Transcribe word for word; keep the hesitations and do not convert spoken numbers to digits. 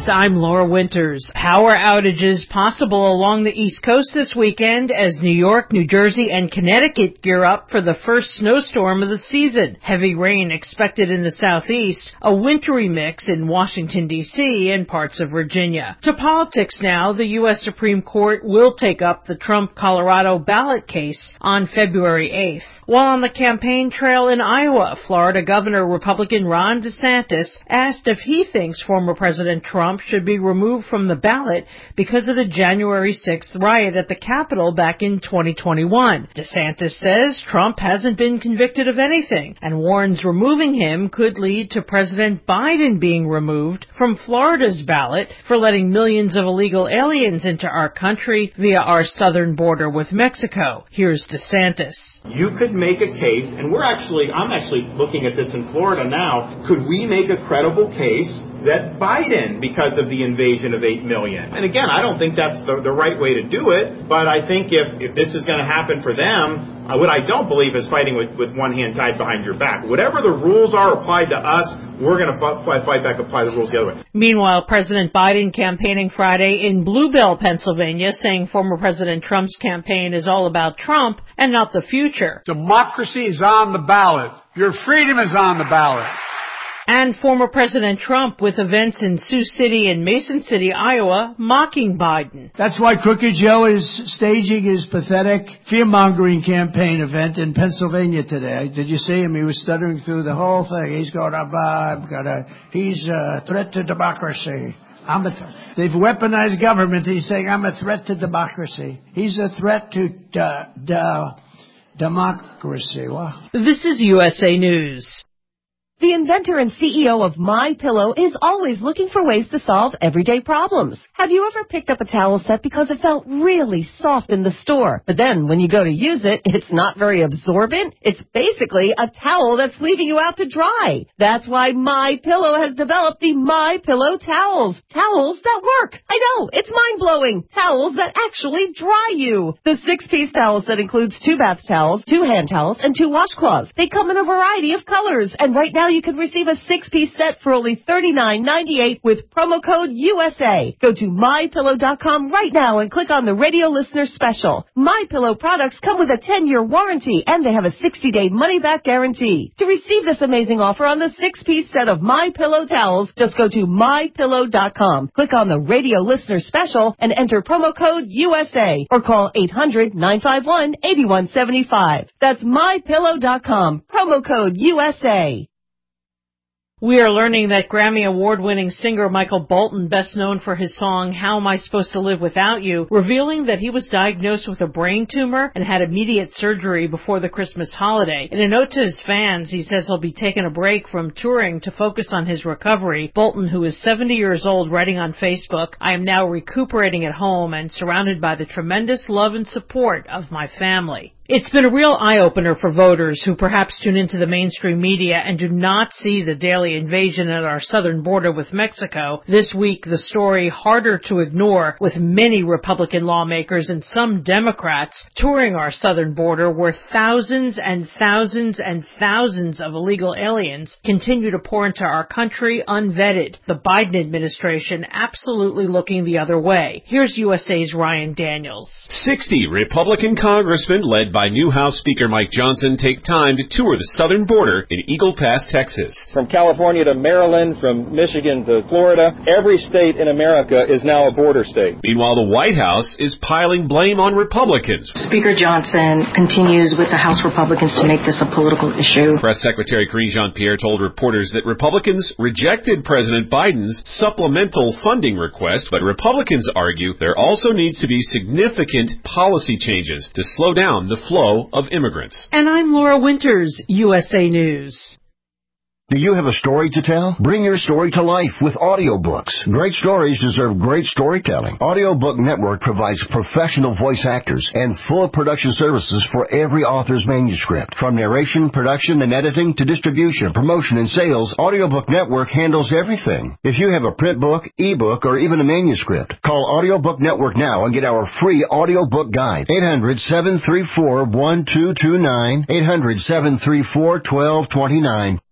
News, I'm Laura Winters. Power outages possible along the East Coast this weekend as New York, New Jersey, and Connecticut gear up for the first snowstorm of the season. Heavy rain expected in the southeast, a wintry mix in Washington, D C, and parts of Virginia. To politics now, the U S Supreme Court will take up the Trump Colorado ballot case on February eighth. While on the campaign trail in Iowa, Florida Governor Republican Ron DeSantis asked if he thinks former President Trump should be removed from the ballot because of the January sixth riot at the Capitol back in twenty twenty-one. DeSantis says Trump hasn't been convicted of anything and warns removing him could lead to President Biden being removed from Florida's ballot for letting millions of illegal aliens into our country via our southern border with Mexico. Here's DeSantis. You could make a case, and we're actually, I'm actually looking at this in Florida now, could we make a credible case that Biden, because of the invasion of eight million. And again, I don't think that's the, the right way to do it, but I think if, if this is going to happen for them, uh, what I don't believe is fighting with, with one hand tied behind your back. Whatever the rules are applied to us, we're going to fight back, apply the rules the other way. Meanwhile, President Biden campaigning Friday in Bluebell, Pennsylvania, saying former President Trump's campaign is all about Trump and not the future. Democracy is on the ballot. Your freedom is on the ballot. And former President Trump with events in Sioux City and Mason City, Iowa, mocking Biden. That's why Crooked Joe is staging his pathetic fear-mongering campaign event in Pennsylvania today. Did you see him? He was stuttering through the whole thing. He's going, I'm gonna, he's a threat to democracy. I'm a th- They've weaponized government. He's saying, I'm a threat to democracy. He's a threat to uh, de- democracy. Wow. This is U S A News. The inventor and C E O of MyPillow is always looking for ways to solve everyday problems. Have you ever picked up a towel set because it felt really soft in the store, but then when you go to use it, it's not very absorbent? It's basically a towel that's leaving you out to dry. That's why MyPillow has developed the MyPillow towels. Towels that work. I know, it's mind-blowing. Towels that actually dry you. The six-piece towel set includes two bath towels, two hand towels, and two washcloths. They come in a variety of colors, and right now you can receive a six-piece set for only thirty-nine ninety-eight with promo code U S A. Go to my pillow dot com right now and click on the radio listener special. MyPillow products come with a ten-year warranty and they have a sixty-day money-back guarantee. To receive this amazing offer on the six-piece set of MyPillow towels, just go to my pillow dot com. Click on the radio listener special and enter promo code U S A or call eight hundred nine five one eight one seven five. That's my pillow dot com. Promo code U S A. We are learning that Grammy Award-winning singer Michael Bolton, best known for his song How Am I Supposed to Live Without You, revealing that he was diagnosed with a brain tumor and had immediate surgery before the Christmas holiday. In a note to his fans, he says he'll be taking a break from touring to focus on his recovery. Bolton, who is seventy years old, writing on Facebook, I am now recuperating at home and surrounded by the tremendous love and support of my family. It's been a real eye-opener for voters who perhaps tune into the mainstream media and do not see the daily invasion at our southern border with Mexico. This week, the story harder to ignore, with many Republican lawmakers and some Democrats touring our southern border where thousands and thousands and thousands of illegal aliens continue to pour into our country unvetted. The Biden administration absolutely looking the other way. Here's U S A's Ryan Daniels. sixty Republican congressmen led by new House Speaker Mike Johnson take time to tour the southern border in Eagle Pass, Texas. From California to Maryland, from Michigan to Florida, every state in America is now a border state. Meanwhile, the White House is piling blame on Republicans. Speaker Johnson continues with the House Republicans to make this a political issue. Press Secretary Karine Jean-Pierre told reporters that Republicans rejected President Biden's supplemental funding request, but Republicans argue there also needs to be significant policy changes to slow down the flow of immigrants. And I'm Laura Winters, U S A News. Do you have a story to tell? Bring your story to life with audiobooks. Great stories deserve great storytelling. Audiobook Network provides professional voice actors and full production services for every author's manuscript. From narration, production, and editing to distribution, promotion, and sales, Audiobook Network handles everything. If you have a print book, ebook, or even a manuscript, call Audiobook Network now and get our free audiobook guide. eight hundred, seven three four, one two two nine, eight hundred, seven three four, one two two nine.